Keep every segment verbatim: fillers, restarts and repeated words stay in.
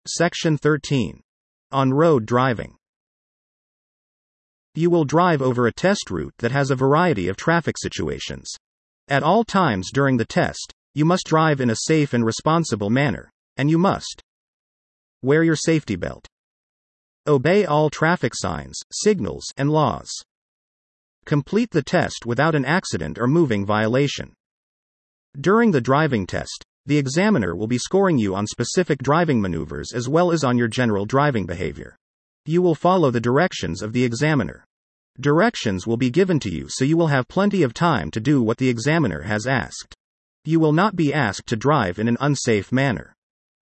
Section thirteen. On-road driving. You will drive over a test route that has a variety of traffic situations. At all times during the test, you must drive in a safe and responsible manner, and you must wear your safety belt. Obey all traffic signs, signals, and laws. Complete the test without an accident or moving violation. During the driving test, the examiner will be scoring you on specific driving maneuvers as well as on your general driving behavior. You will follow the directions of the examiner. Directions will be given to you so you will have plenty of time to do what the examiner has asked. You will not be asked to drive in an unsafe manner.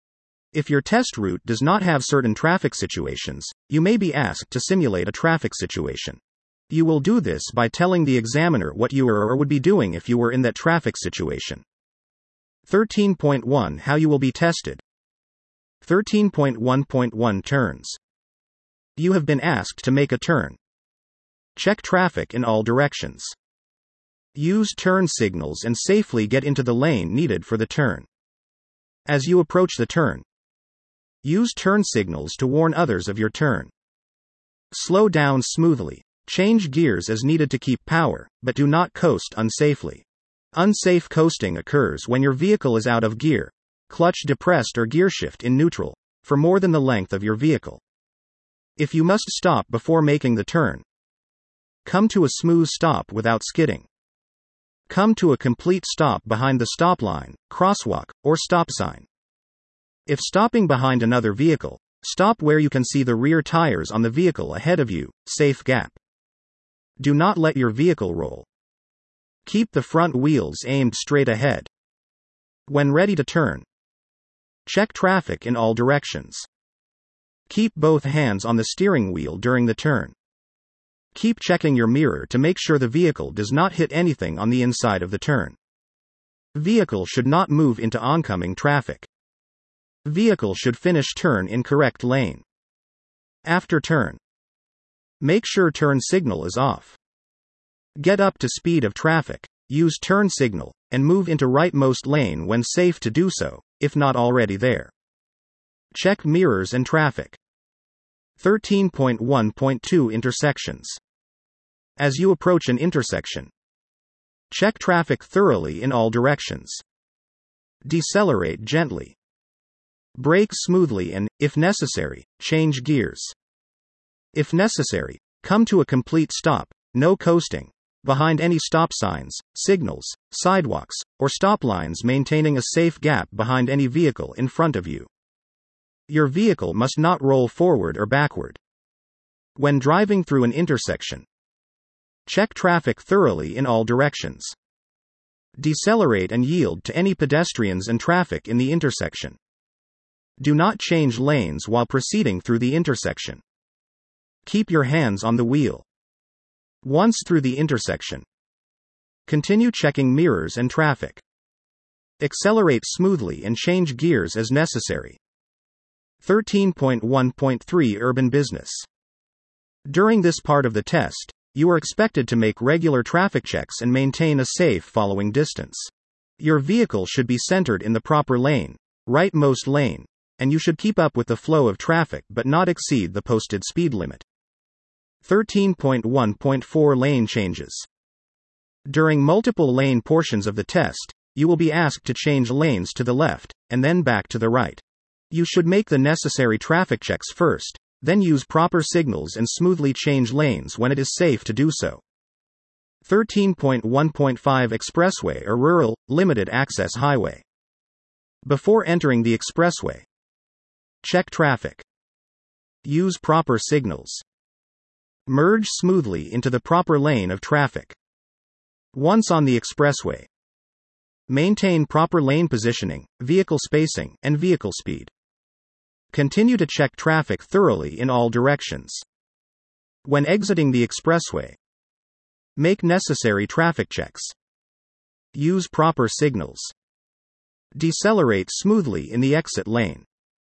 If your test route does not have certain traffic situations, you may be asked to simulate a traffic situation. You will do this by telling the examiner what you are or would be doing if you were in that traffic situation. thirteen point one How you will be tested. thirteen point one point one Turns. You have been asked to make a turn. Check traffic in all directions. Use turn signals and safely get into the lane needed for the turn. As you approach the turn, use turn signals to warn others of your turn. Slow down smoothly. Change gears as needed to keep power, but do not coast unsafely. Unsafe coasting occurs when your vehicle is out of gear, clutch depressed or gearshift in neutral, for more than the length of your vehicle. If you must stop before making the turn, come to a smooth stop without skidding. Come to a complete stop behind the stop line, crosswalk, or stop sign. If stopping behind another vehicle, stop where you can see the rear tires on the vehicle ahead of you, safe gap. Do not let your vehicle roll. Keep the front wheels aimed straight ahead. When ready to turn, check traffic in all directions. Keep both hands on the steering wheel during the turn. Keep checking your mirror to make sure the vehicle does not hit anything on the inside of the turn. Vehicle should not move into oncoming traffic. Vehicle should finish turn in correct lane. After turn, make sure turn signal is off. Get up to speed of traffic, use turn signal, and move into rightmost lane when safe to do so, if not already there. Check mirrors and traffic. thirteen point one point two Intersections. As you approach an intersection, check traffic thoroughly in all directions. Decelerate gently. Brake smoothly and, if necessary, change gears. If necessary, come to a complete stop, no coasting, behind any stop signs, signals, sidewalks, or stop lines, maintaining a safe gap behind any vehicle in front of you. Your vehicle must not roll forward or backward. When driving through an intersection, check traffic thoroughly in all directions. Decelerate and yield to any pedestrians and traffic in the intersection. Do not change lanes while proceeding through the intersection. Keep your hands on the wheel. Once through the intersection, continue checking mirrors and traffic. Accelerate smoothly and change gears as necessary. thirteen point one point three Urban Business. During this part of the test, you are expected to make regular traffic checks and maintain a safe following distance. Your vehicle should be centered in the proper lane, rightmost lane, and you should keep up with the flow of traffic but not exceed the posted speed limit. thirteen point one point four Lane changes. During multiple lane portions of the test, you will be asked to change lanes to the left, and then back to the right. You should make the necessary traffic checks first, then use proper signals and smoothly change lanes when it is safe to do so. thirteen point one point five Expressway or Rural, Limited Access Highway. Before entering the expressway, check traffic. Use proper signals. Merge smoothly into the proper lane of traffic. Once on the expressway, maintain proper lane positioning, vehicle spacing, and vehicle speed. Continue to check traffic thoroughly in all directions. When exiting the expressway, make necessary traffic checks. Use proper signals. Decelerate smoothly in the exit lane.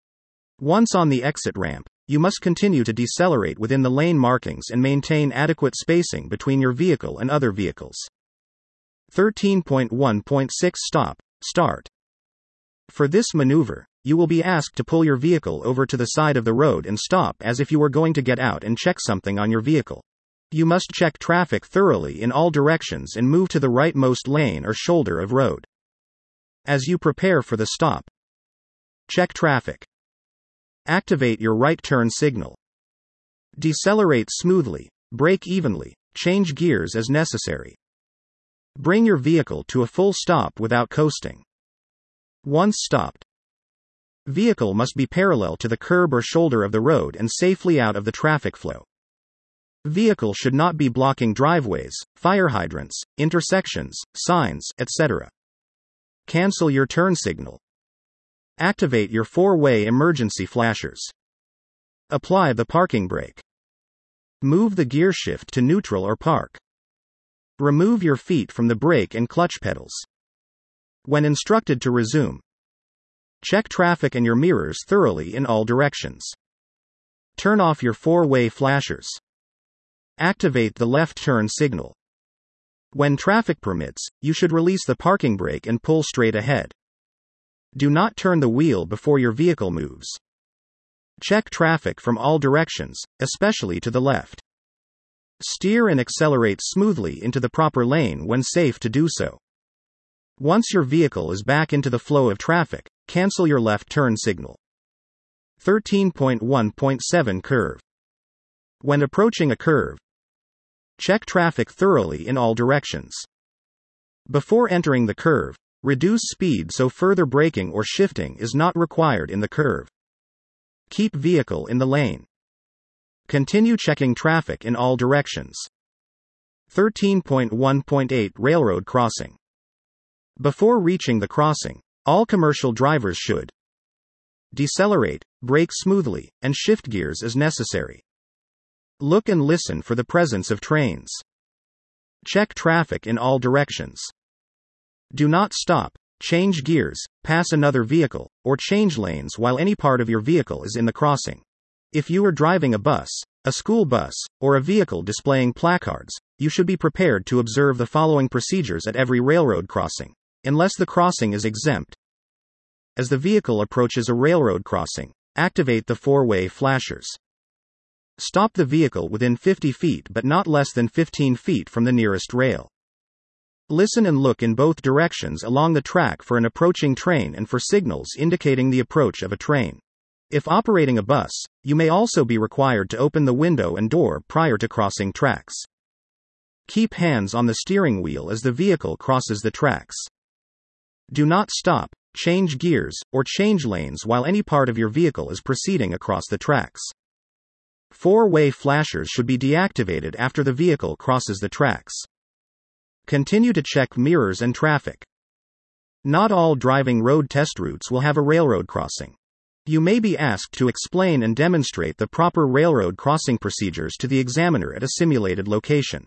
Once on the exit ramp, you must continue to decelerate within the lane markings and maintain adequate spacing between your vehicle and other vehicles. thirteen point one point six Stop, Start. For this maneuver, you will be asked to pull your vehicle over to the side of the road and stop as if you were going to get out and check something on your vehicle. You must check traffic thoroughly in all directions and move to the rightmost lane or shoulder of road. As you prepare for the stop, check traffic. Activate your right turn signal. Decelerate smoothly, brake evenly, change gears as necessary. Bring your vehicle to a full stop without coasting. Once stopped, vehicle must be parallel to the curb or shoulder of the road and safely out of the traffic flow. Vehicle should not be blocking driveways, fire hydrants, intersections, signs, et cetera. Cancel your turn signal. Activate your four-way emergency flashers. Apply the parking brake. Move the gear shift to neutral or park. Remove your feet from the brake and clutch pedals. When instructed to resume, check traffic and your mirrors thoroughly in all directions. Turn off your four-way flashers. Activate the left turn signal. When traffic permits, you should release the parking brake and pull straight ahead. Do not turn the wheel before your vehicle moves. Check traffic from all directions, especially to the left. Steer and accelerate smoothly into the proper lane when safe to do so. Once your vehicle is back into the flow of traffic, cancel your left turn signal. thirteen point one point seven Curve. When approaching a curve, check traffic thoroughly in all directions. Before entering the curve, reduce speed so further braking or shifting is not required in the curve. Keep vehicle in the lane. Continue checking traffic in all directions. thirteen point one point eight Railroad Crossing. Before reaching the crossing, all commercial drivers should decelerate, brake smoothly, and shift gears as necessary. Look and listen for the presence of trains. Check traffic in all directions. Do not stop, change gears, pass another vehicle, or change lanes while any part of your vehicle is in the crossing. If you are driving a bus, a school bus, or a vehicle displaying placards, you should be prepared to observe the following procedures at every railroad crossing, unless the crossing is exempt. As the vehicle approaches a railroad crossing, activate the four-way flashers. Stop the vehicle within fifty feet but not less than fifteen feet from the nearest rail. Listen and look in both directions along the track for an approaching train and for signals indicating the approach of a train. If operating a bus, you may also be required to open the window and door prior to crossing tracks. Keep hands on the steering wheel as the vehicle crosses the tracks. Do not stop, change gears, or change lanes while any part of your vehicle is proceeding across the tracks. Four-way flashers should be deactivated after the vehicle crosses the tracks. Continue to check mirrors and traffic. Not all driving road test routes will have a railroad crossing. You may be asked to explain and demonstrate the proper railroad crossing procedures to the examiner at a simulated location.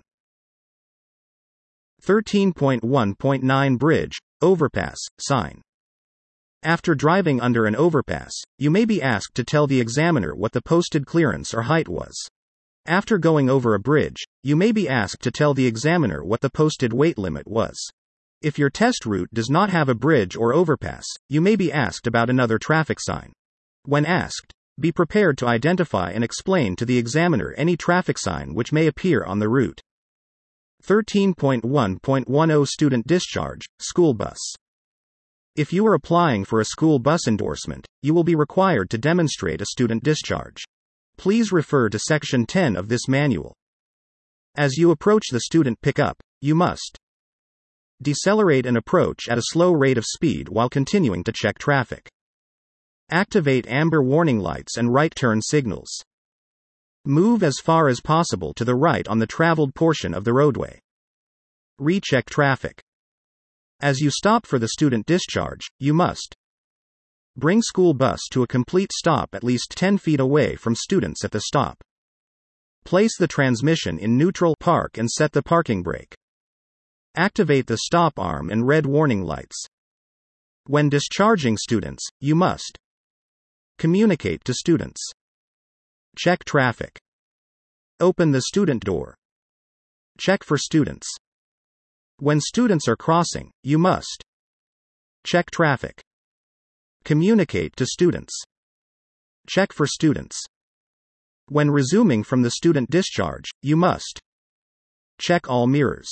thirteen point one point nine Bridge, overpass, sign. After driving under an overpass, you may be asked to tell the examiner what the posted clearance or height was. After going over a bridge, you may be asked to tell the examiner what the posted weight limit was. If your test route does not have a bridge or overpass, you may be asked about another traffic sign. When asked, be prepared to identify and explain to the examiner any traffic sign which may appear on the route. thirteen point one point ten Student Discharge, School Bus. If you are applying for a school bus endorsement, you will be required to demonstrate a student discharge. Please refer to Section ten of this manual. As you approach the student pickup, you must decelerate and approach at a slow rate of speed while continuing to check traffic. Activate amber warning lights and right turn signals. Move as far as possible to the right on the traveled portion of the roadway. Recheck traffic. As you stop for the student discharge, you must bring school bus to a complete stop at least ten feet away from students at the stop. Place the transmission in neutral park and set the parking brake. Activate the stop arm and red warning lights. When discharging students, you must communicate to students. Check traffic. Open the student door. Check for students. When students are crossing, you must check traffic. Communicate to students. Check for students. When resuming from the student discharge, you must check all mirrors.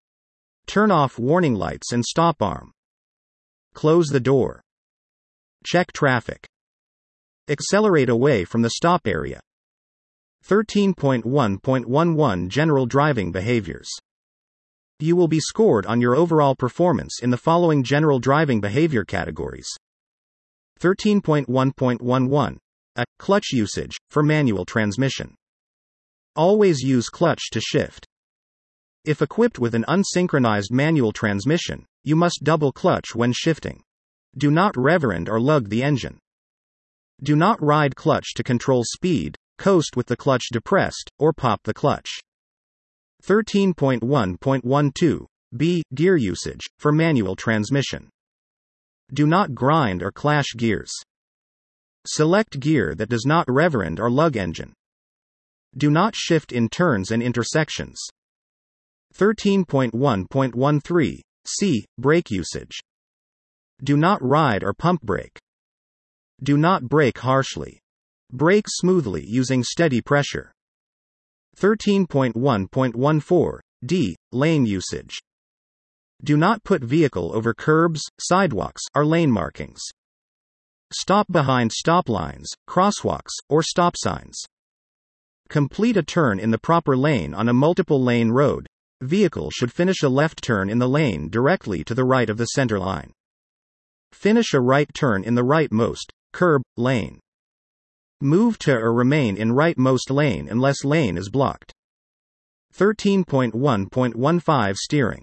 Turn off warning lights and stop arm. Close the door. Check traffic. Accelerate away from the stop area. thirteen point one point eleven General driving behaviors. You will be scored on your overall performance in the following general driving behavior categories. thirteen point one point eleven. A. Clutch usage, for manual transmission. Always use clutch to shift. If equipped with an unsynchronized manual transmission, you must double clutch when shifting. Do not reverend or lug the engine. Do not ride clutch to control speed, coast with the clutch depressed, or pop the clutch. thirteen point one point twelve. B. Gear usage, for manual transmission. Do not grind or clash gears. Select gear that does not reverend or lug engine. Do not shift in turns and intersections. thirteen point one point thirteen. C. Brake usage. Do not ride or pump brake. Do not brake harshly. Brake smoothly using steady pressure. thirteen point one point fourteen. D. Lane usage. Do not put vehicle over curbs, sidewalks, or lane markings. Stop behind stop lines, crosswalks, or stop signs. Complete a turn in the proper lane on a multiple lane road. Vehicle should finish a left turn in the lane directly to the right of the center line. Finish a right turn in the rightmost curb lane. Move to or remain in rightmost lane unless lane is blocked. thirteen point one point fifteen. Steering.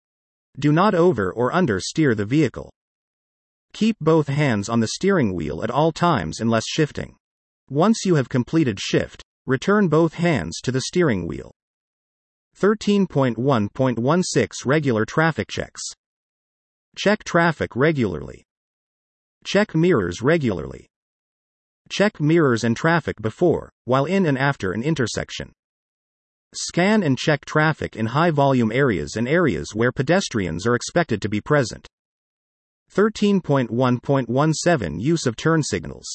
Do not over or under steer the vehicle. Keep both hands on the steering wheel at all times unless shifting. Once you have completed shift, return both hands to the steering wheel. thirteen point one point sixteen. Regular traffic checks. Check traffic regularly. Check mirrors regularly. Check mirrors and traffic before, while in and after an intersection. Scan and check traffic in high-volume areas and areas where pedestrians are expected to be present. thirteen point one point seventeen. Use of turn signals.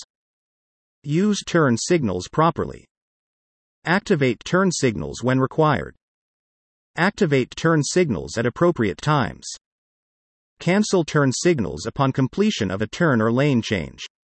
Use turn signals properly. Activate turn signals when required. Activate turn signals at appropriate times. Cancel turn signals upon completion of a turn or lane change.